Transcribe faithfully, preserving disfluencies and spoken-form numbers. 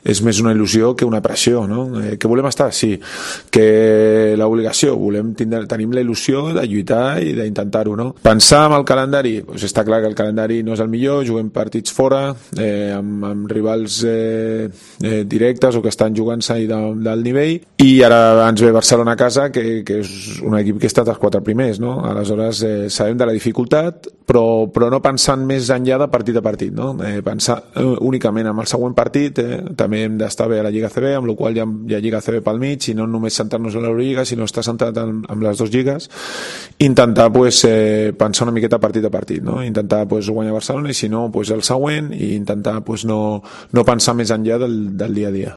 és més una il·lusió que una pressió, no? Eh, que volem estar? Sí. Que l'obligació? Volem tindre, tenim la il·lusió de lluitar i d'intentar-ho, no? Pensar en el calendari? Pues està clar que el calendari no és el millor, juguem partits fora, eh, amb, amb rivals eh, eh, directes o que estan jugant-se de, del nivell, i ara ens ve Barcelona a casa, que, que és un equip que ha estat els quatre primers, no? Aleshores eh, sabem de la dificultat, però, però no pensant més enllà de partit a partit, no? Eh, pensar eh, únicament en el següent partit, eh, també hem d'estar bé a la Lliga A C B, amb la qual hi ha, hi ha Lliga A C B pel mig, i no només centrar-nos en l'Eurolliga, sinó estar centrat en, en les dues lligues, intentar pues, eh, pensar una miqueta partit a partit, no? Intentar pues, guanyar Barcelona, i si no, pues, el següent, i intentar pues, no, no pensar més enllà del, del dia a dia.